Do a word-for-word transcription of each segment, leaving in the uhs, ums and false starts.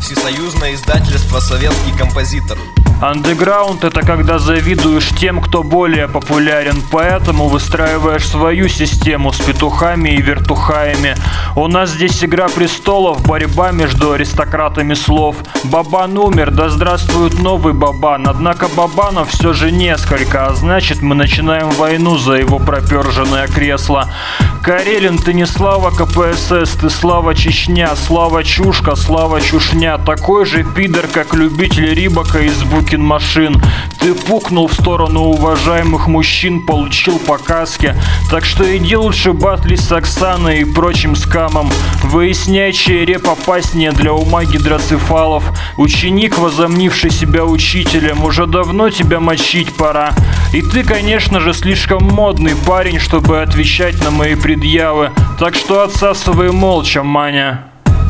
Всесоюзное издательство «Советский композитор». Андеграунд — это когда завидуешь тем, кто более популярен, поэтому выстраиваешь свою систему с петухами и вертухаями. У нас здесь игра престолов, борьба между аристократами слов. Бабан умер, да здравствует новый Бабан. Однако Бабанов все же несколько, а значит мы начинаем войну за его проперженное кресло. Карелин, ты не слава ка пэ эс эс, ты слава Чечня, слава Чушка, слава Чушня. Такой же пидор, как любитель Рибака из Букин машин. Ты пукнул в сторону уважаемых мужчин, получил по каске. Так что иди лучше батли с Оксаной и прочим скамом. Выясняй, чей реп опаснее для ума гидроцефалов. Ученик, возомнивший себя учителем, уже давно тебя мочить пора. И ты, конечно же, слишком модный парень, чтобы отвечать на мои предъявы. Так что отсасывай молча, маня.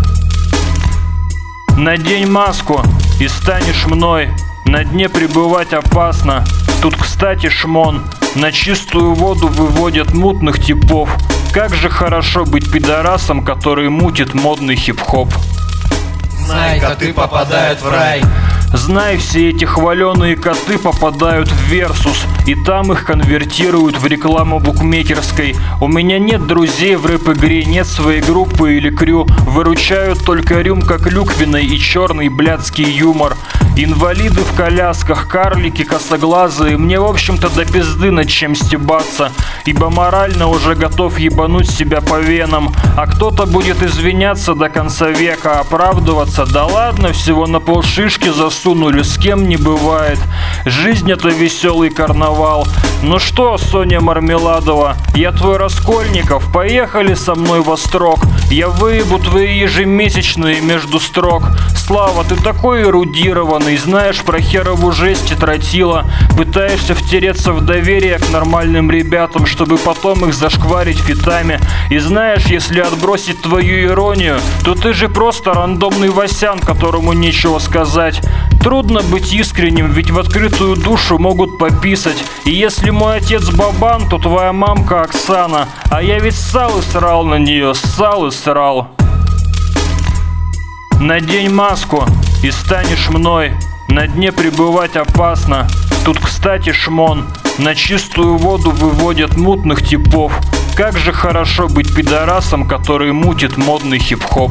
Надень маску и станешь мной. На дне пребывать опасно. Тут, кстати, шмон. На чистую воду выводят мутных типов. Как же хорошо быть пидорасом, который мутит модный хип-хоп. Знай, коты попадают в рай. Знай, все эти хваленые коты попадают в Версус, и там их конвертируют в рекламу букмекерской. У меня нет друзей в рэп-игре, нет своей группы или крю. Выручают только рюмка клюквенной и черный блядский юмор. Инвалиды в колясках, карлики косоглазые. Мне, в общем-то, до пизды над чем стебаться, ибо морально уже готов ебануть себя по венам. А кто-то будет извиняться до конца века, оправдываться. Да ладно, всего на полшишки засунули, с кем не бывает. Жизнь — это веселый карнавал. Ну что, Соня Мармеладова, я твой Раскольников, поехали со мной во строк. Я выебу твои ежемесячные между строк. Слава, ты такой эрудированный, знаешь про херову жесть и тротила. Пытаешься втереться в доверие к нормальным ребятам, чтобы потом их зашкварить фитами. И знаешь, если отбросить твою иронию, то ты же просто рандомный Васян, которому нечего сказать. Трудно быть искренним, ведь в открытую душу могут пописать. И если мой отец Бабан, то твоя мамка Оксана. А я ведь ссал и срал на нее, ссал и срал. Надень маску и станешь мной. На дне пребывать опасно. Тут, кстати, шмон. На чистую воду выводят мутных типов. Как же хорошо быть пидорасом, который мутит модный хип-хоп.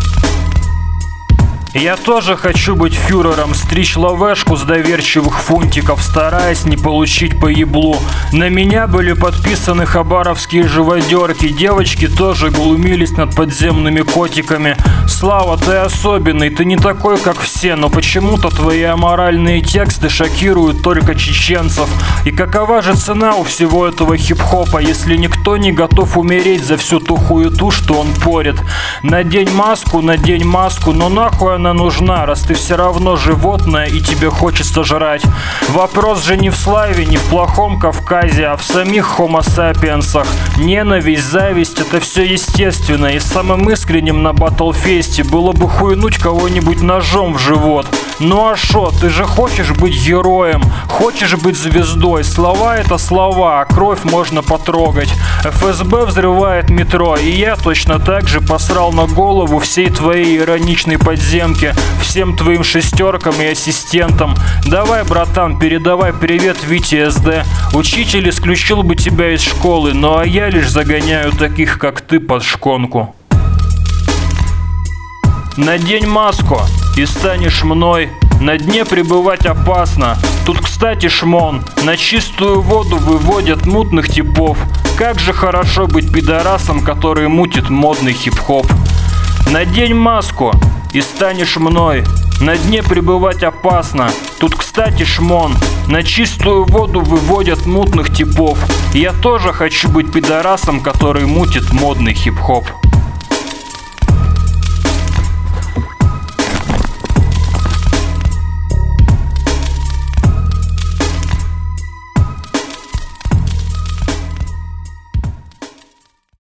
Я тоже хочу быть фюрером, стричь лавешку с доверчивых фунтиков, стараясь не получить по еблу. На меня были подписаны хабаровские живодерки, девочки тоже глумились над подземными котиками. Слава, ты особенный, ты не такой, как все, но почему-то твои аморальные тексты шокируют только чеченцев. И какова же цена у всего этого хип-хопа, если никто не готов умереть за всю ту хуету, что он порит? Надень маску, надень маску, но нахуй она нужна, раз ты все равно животное и тебе хочется жрать. Вопрос же не в славе, не в плохом Кавказе, а в самих homo sapiens'ах. Ненависть, зависть — это все естественно, и самым искренним на батлфесте было бы хуйнуть кого-нибудь ножом в живот. Ну а шо, ты же хочешь быть героем, хочешь быть звездой. Слова — это слова, а кровь можно потрогать. эф эс бэ взрывает метро, и я точно так же посрал на голову всей твоей ироничной подземки, всем твоим шестеркам и ассистентам. Давай, братан, передавай привет Вите эс дэ. Учитель исключил бы тебя из школы, ну а я лишь загоняю таких, как ты, под шконку. Надень маску и станешь мной. На дне пребывать опасно. Тут, кстати, шмон. На чистую воду выводят мутных типов. Как же хорошо быть пидорасом, который мутит модный хип-хоп. Надень маску и станешь мной. На дне пребывать опасно. Тут, кстати, шмон. На чистую воду выводят мутных типов. Я тоже хочу быть пидорасом, который мутит модный хип-хоп.